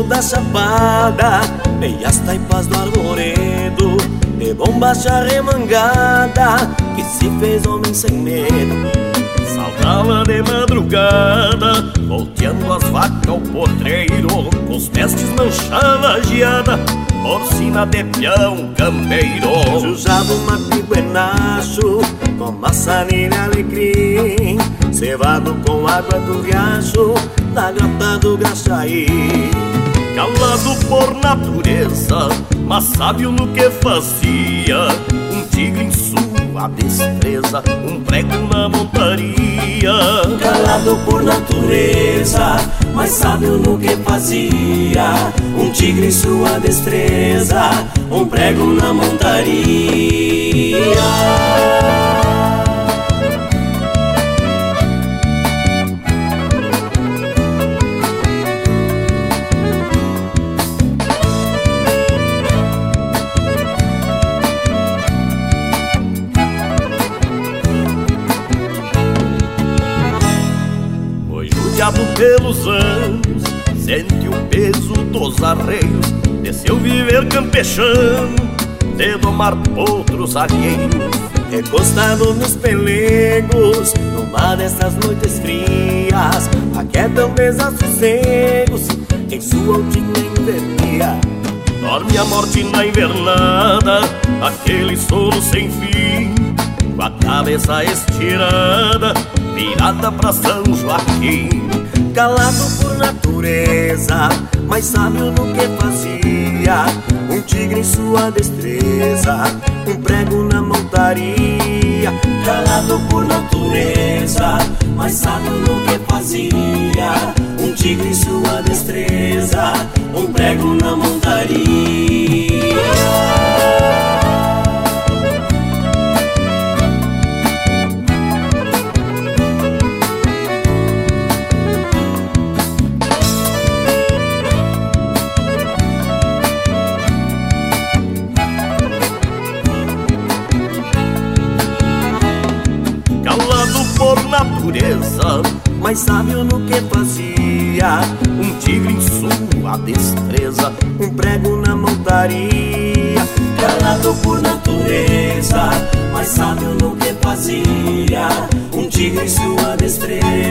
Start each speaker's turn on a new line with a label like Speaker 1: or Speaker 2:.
Speaker 1: da chapada, meias taipas do arvoredo, de bombacha remangada, que se fez homem sem medo.
Speaker 2: Saltava de madrugada, volteando as vacas ao potreiro, com os pés desmanchava a geada, porcina de peão campeiro.
Speaker 1: Jujava uma piguenacho, com maçanilha e alecrim, cevado com água do riacho, na grota do Graxaí.
Speaker 2: Calado por natureza, mas sábio no que fazia, um tigre em sua destreza, um prego na montaria.
Speaker 1: Calado por natureza, mas sábio no que fazia, um tigre em sua destreza, um prego na montaria.
Speaker 2: Pelos anos, sente o peso dos arreios de seu viver campechano, de domar potros alheios.
Speaker 1: Recostado nos pelegos, numa dessas noites frias, aquietam desassossegos em sua altina invernia.
Speaker 2: Dorme a morte na invernada, aquele sono sem fim, com a cabeça estirada, virada pra São Joaquim.
Speaker 1: Calado por natureza, mas sábio no que fazia, um tigre em sua destreza, um prego na montaria. Calado por natureza, mas sábio no que fazia, um tigre em sua destreza, um prego na montaria.
Speaker 2: Natureza,
Speaker 1: mas sábio no que fazia,
Speaker 2: um tigre em sua destreza,
Speaker 1: um prego na montaria. Calado por natureza, mas sábio no que fazia, um tigre em sua destreza,